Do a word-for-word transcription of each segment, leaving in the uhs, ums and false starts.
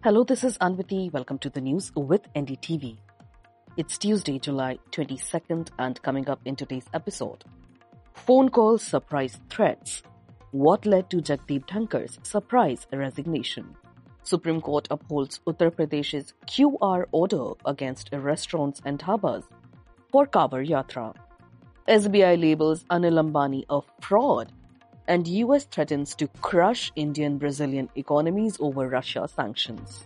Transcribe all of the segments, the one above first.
Hello, this is Anvati. Welcome to the news with N D T V. It's Tuesday, July twenty-second, and coming up in today's episode, phone calls surprise threats. What led to Jagdeep Dhankar's surprise resignation? Supreme Court upholds Uttar Pradesh's Q R order against restaurants and dhabas for Kanwar Yatra. S B I labels Anil Ambani a fraud, and U S threatens to crush Indian-Brazilian economies over Russia sanctions.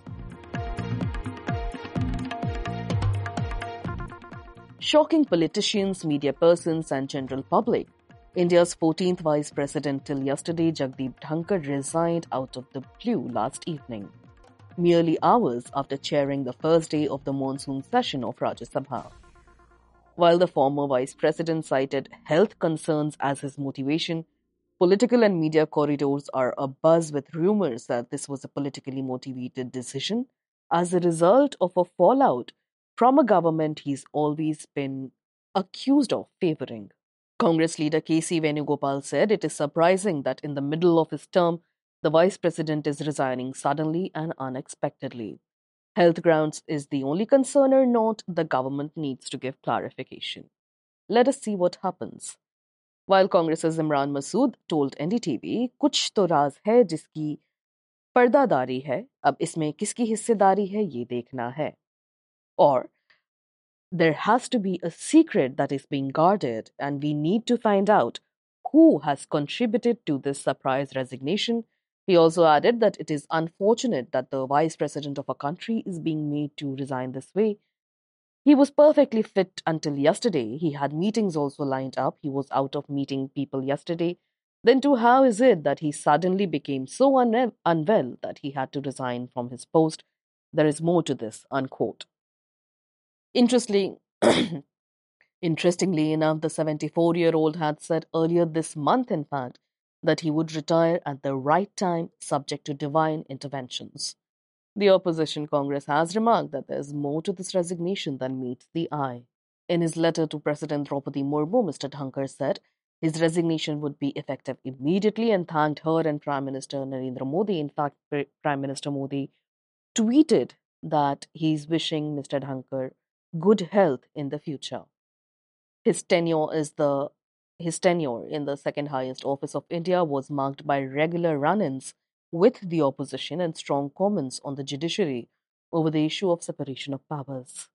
Shocking politicians, media persons and general public. India's fourteenth Vice President till yesterday, Jagdeep Dhankar, resigned out of the blue last evening, merely hours after chairing the first day of the monsoon session of Rajya Sabha. While the former Vice President cited health concerns as his motivation, political and media corridors are abuzz with rumors that this was a politically motivated decision as a result of a fallout from a government he's always been accused of favoring. Congress leader K C Venugopal said it is surprising that in the middle of his term, the Vice President is resigning suddenly and unexpectedly. Health grounds is the only concern or not, the government needs to give clarification. Let us see what happens. While Congress's Imran Masood told N D T V, कुछ तो राज है जिसकी पर्दादारी है, अब इसमें किसकी हिस्सेदारी है ये देखना है. Or, there has to be a secret that is being guarded and we need to find out who has contributed to this surprise resignation. He also added that it is unfortunate that the Vice President of a country is being made to resign this way. He was perfectly fit until yesterday. He had meetings also lined up. He was out of meeting people yesterday. Then too, how is it that he suddenly became so un- unwell that he had to resign from his post? There is more to this, unquote. Interestingly, interestingly enough, the seventy-four-year-old had said earlier this month, in fact, that he would retire at the right time, subject to divine interventions. The opposition Congress has remarked that there is more to this resignation than meets the eye. In his letter to President Draupadi Murmu, Mister Dhankar said his resignation would be effective immediately and thanked her and Prime Minister Narendra Modi. In fact, Prime Minister Modi tweeted that he's wishing Mister Dhankar good health in the future. His tenure is the his tenure in the second highest office of India was marked by regular run-ins with the opposition and strong comments on the judiciary over the issue of separation of powers.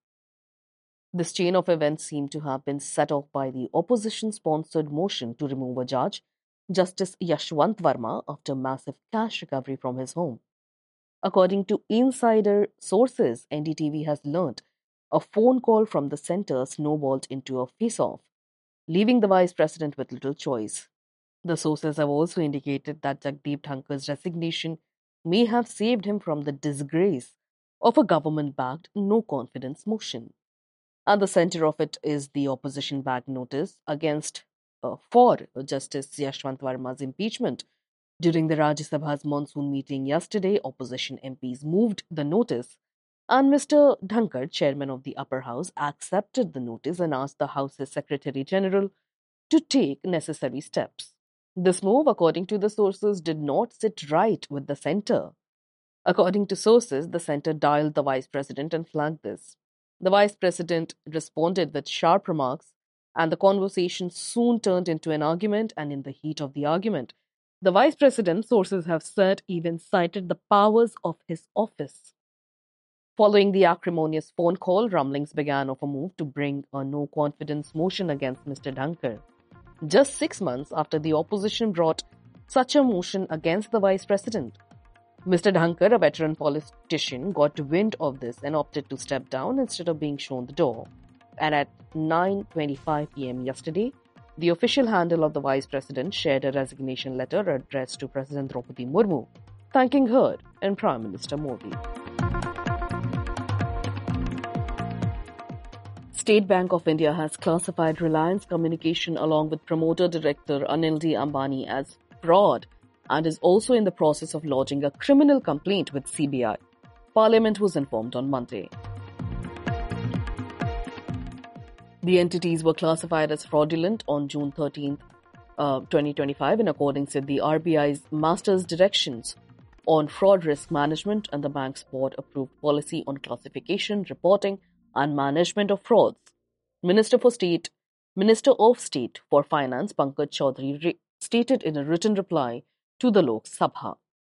This chain of events seemed to have been set off by the opposition-sponsored motion to remove a judge, Justice Yashwant Verma, after massive cash recovery from his home. According to insider sources, N D T V has learnt a phone call from the centre snowballed into a face-off, leaving the Vice President with little choice. The sources have also indicated that Jagdeep Dhankar's resignation may have saved him from the disgrace of a government-backed no-confidence motion. At the centre of it is the opposition-backed notice against uh, for Justice Yashwant Verma's impeachment. During the Rajya Sabha's monsoon meeting yesterday, opposition M Ps moved the notice, and Mister Dhankar, chairman of the upper house, accepted the notice and asked the House's Secretary General to take necessary steps. This move, according to the sources, did not sit right with the centre. According to sources, the centre dialed the Vice President and flagged this. The Vice President responded with sharp remarks, and the conversation soon turned into an argument, and in the heat of the argument, the Vice President, sources have said, even cited the powers of his office. Following the acrimonious phone call, rumblings began of a move to bring a no-confidence motion against Mister Dhankar. Just six months after the opposition brought such a motion against the Vice President. Mister Dhankar, a veteran politician, got wind of this and opted to step down instead of being shown the door. And at nine twenty-five p.m. yesterday, the official handle of the Vice President shared a resignation letter addressed to President Draupadi Murmu, thanking her and Prime Minister Modi. State Bank of India has classified Reliance Communication along with promoter director Anil D. Ambani as fraud and is also in the process of lodging a criminal complaint with C B I. Parliament was informed on Monday. The entities were classified as fraudulent on June thirteenth, uh, twenty twenty-five in accordance with the R B I's master's directions on fraud risk management and the bank's board-approved policy on classification, reporting, and management of frauds. Minister for State, Minister of State for Finance Pankaj Chaudhary re- stated in a written reply to the Lok Sabha.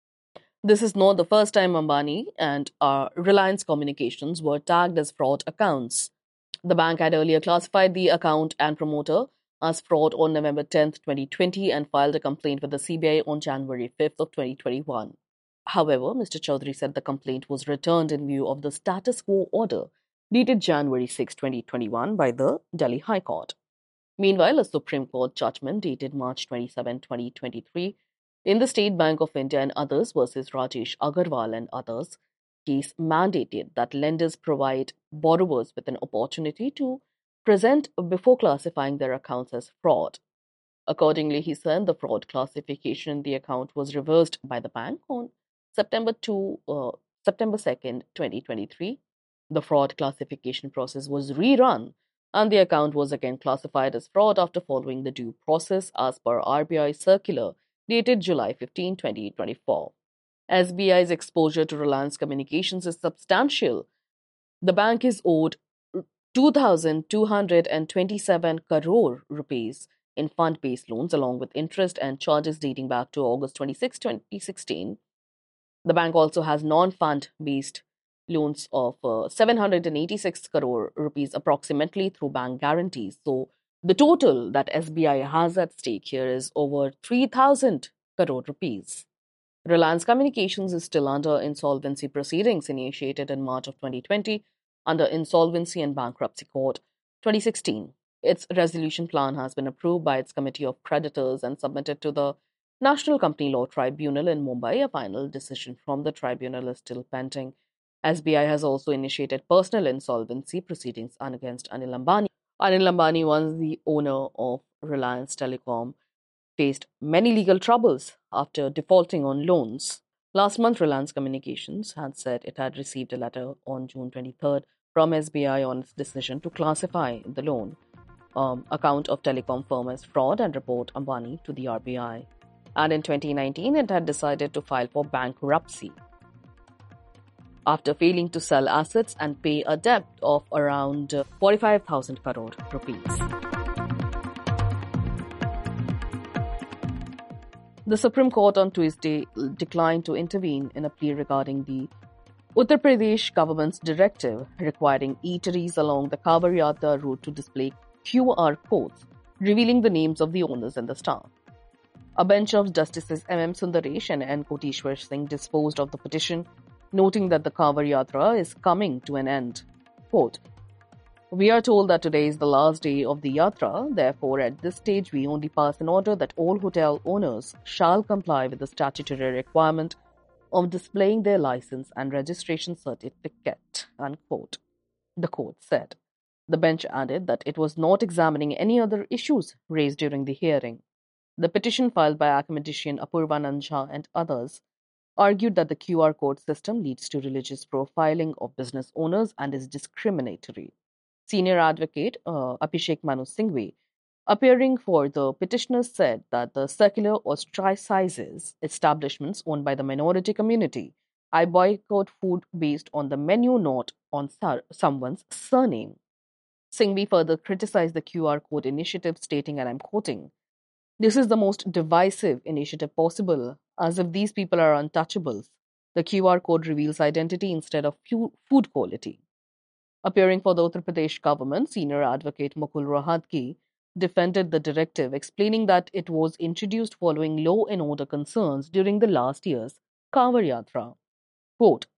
This is not the first time Ambani and uh, Reliance Communications were tagged as fraud accounts. The bank had earlier classified the account and promoter as fraud on November tenth, twenty twenty, and filed a complaint with the C B I on January fifth of twenty twenty-one. However, Mister Chaudhary said the complaint was returned in view of the status quo order dated January sixth, twenty twenty-one by the Delhi High Court. Meanwhile, a Supreme Court judgment dated March twenty-seventh, twenty twenty-three in the State Bank of India and others versus Rajesh Agarwal and others case mandated that lenders provide borrowers with an opportunity to present before classifying their accounts as fraud. Accordingly, he said the fraud classification in the account was reversed by the bank on September second, uh, September second, twenty twenty-three. The fraud classification process was rerun and the account was again classified as fraud after following the due process as per R B I circular dated July fifteenth, twenty twenty-four. S B I's exposure to Reliance Communications is substantial. The bank is owed two thousand two hundred twenty-seven crore rupees in fund-based loans along with interest and charges dating back to August twenty-sixth, twenty sixteen. The bank also has non-fund based loans of uh, seven hundred eighty-six crore rupees approximately through bank guarantees. So the total that S B I has at stake here is over three thousand crore rupees. Reliance Communications is still under insolvency proceedings initiated in March of twenty twenty under Insolvency and Bankruptcy Court twenty sixteen. Its resolution plan has been approved by its Committee of Creditors and submitted to the National Company Law Tribunal in Mumbai. A final decision from the tribunal is still pending. S B I has also initiated personal insolvency proceedings against Anil Ambani. Anil Ambani, once the owner of Reliance Telecom, faced many legal troubles after defaulting on loans. Last month, Reliance Communications had said it had received a letter on June twenty-third from S B I on its decision to classify the loan um, account of telecom firm as fraud and report Ambani to the R B I. And in twenty nineteen, it had decided to file for bankruptcy after failing to sell assets and pay a debt of around forty-five thousand crore rupees. The Supreme Court on Tuesday declined to intervene in a plea regarding the Uttar Pradesh government's directive requiring eateries along the Kavar Yatra route to display Q R codes revealing the names of the owners and the staff. A bench of Justices M M Sundaresh and N Koteshwar Singh disposed of the petition, noting that the Kavar Yatra is coming to an end. Quote, "We are told that today is the last day of the Yatra. Therefore, at this stage, we only pass an order that all hotel owners shall comply with the statutory requirement of displaying their license and registration certificate," unquote, the court said. The bench added that it was not examining any other issues raised during the hearing. The petition filed by academician Apurvanand Jha and others argued that the Q R code system leads to religious profiling of business owners and is discriminatory. Senior advocate uh, Abhishek Manu Singhvi, appearing for the petitioners, said that the circular ostracizes establishments owned by the minority community. "I boycott food based on the menu, not on sar- someone's surname." Singhvi further criticized the Q R code initiative, stating, and I'm quoting, "This is the most divisive initiative possible, as if these people are untouchables. The Q R code reveals identity instead of fu- food quality." Appearing for the Uttar Pradesh government, senior advocate Mukul Rohatgi defended the directive, explaining that it was introduced following law and order concerns during the last year's Kavar Yatra. Quote,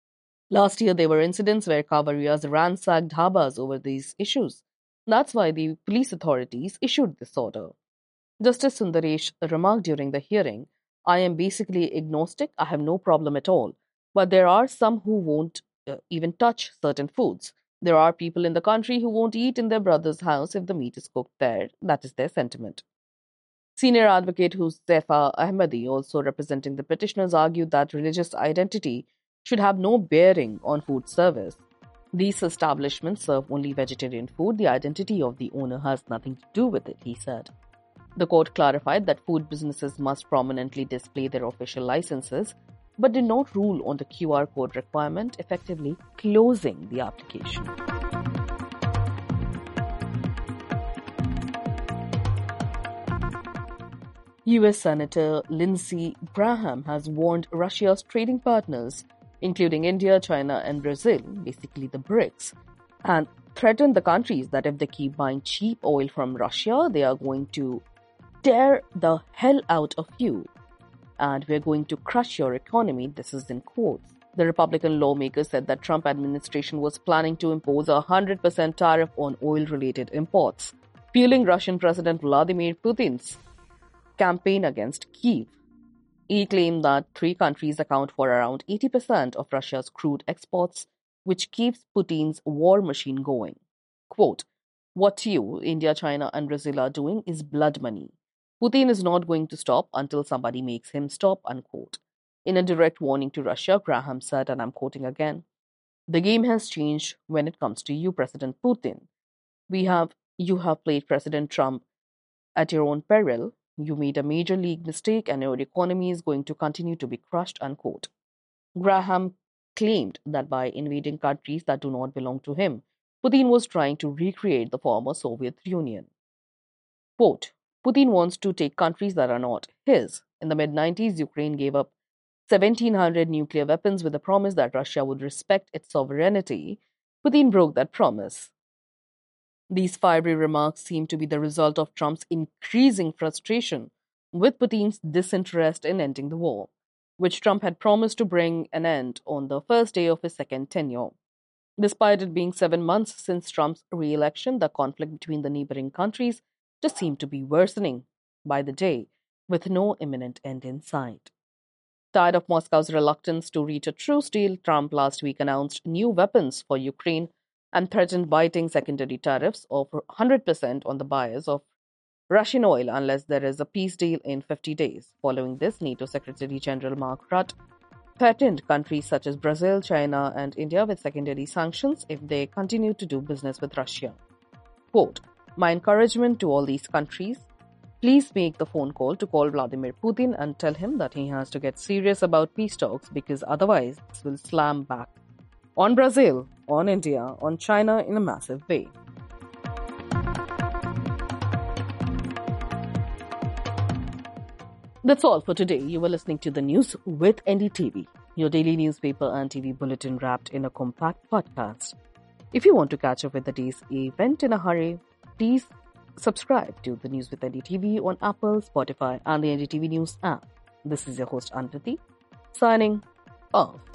"Last year there were incidents where Kavariyas ransacked dhabas over these issues. That's why the police authorities issued this order." Justice Sundaresh remarked during the hearing, "I am basically agnostic. I have no problem at all. But there are some who won't uh, even touch certain foods. There are people in the country who won't eat in their brother's house if the meat is cooked there. That is their sentiment." Senior advocate Huzaifa Ahmadi, also representing the petitioners, argued that religious identity should have no bearing on food service. "These establishments serve only vegetarian food. The identity of the owner has nothing to do with it," he said. The court clarified that food businesses must prominently display their official licenses. but did not rule on the Q R code requirement, effectively closing the application. U S Senator Lindsey Graham has warned Russia's trading partners, including India, China, and Brazil, basically the BRICS, and threatened the countries that if they keep buying cheap oil from Russia, they are going to tear the hell out of you, and we're going to crush your economy. This is in quotes. The Republican lawmaker said that Trump administration was planning to impose a one hundred percent tariff on oil-related imports, fueling Russian President Vladimir Putin's campaign against Kyiv. He claimed that three countries account for around eighty percent of Russia's crude exports, which keeps Putin's war machine going. Quote, "What you, India, China, and Brazil are doing is blood money. Putin is not going to stop until somebody makes him stop," unquote. In a direct warning to Russia, Graham said, and I'm quoting again, "The game has changed when it comes to you, President Putin. We have, you have played President Trump at your own peril. You made a major league mistake and your economy is going to continue to be crushed," unquote. Graham claimed that by invading countries that do not belong to him, Putin was trying to recreate the former Soviet Union. Quote, "Putin wants to take countries that are not his. In the mid nineties, Ukraine gave up seventeen hundred nuclear weapons with the promise that Russia would respect its sovereignty. Putin broke that promise." These fiery remarks seem to be the result of Trump's increasing frustration with Putin's disinterest in ending the war, which Trump had promised to bring an end on the first day of his second tenure. Despite it being seven months since Trump's re-election, the conflict between the neighboring countries just seemed to be worsening by the day, with no imminent end in sight. Tired of Moscow's reluctance to reach a truce deal, Trump last week announced new weapons for Ukraine and threatened biting secondary tariffs of one hundred percent on the buyers of Russian oil unless there is a peace deal in fifty days. Following this, NATO Secretary General Mark Rutte threatened countries such as Brazil, China, and India with secondary sanctions if they continue to do business with Russia. Quote, "My encouragement to all these countries, please make the phone call to call Vladimir Putin and tell him that he has to get serious about peace talks because otherwise this will slam back on Brazil, on India, on China in a massive way." That's all for today. You were listening to the news with N D T V, your daily newspaper and T V bulletin wrapped in a compact podcast. If you want to catch up with the day's event in a hurry, please subscribe to the News with N D T V on Apple, Spotify, and the N D T V News app. This is your host, Anviti, signing off.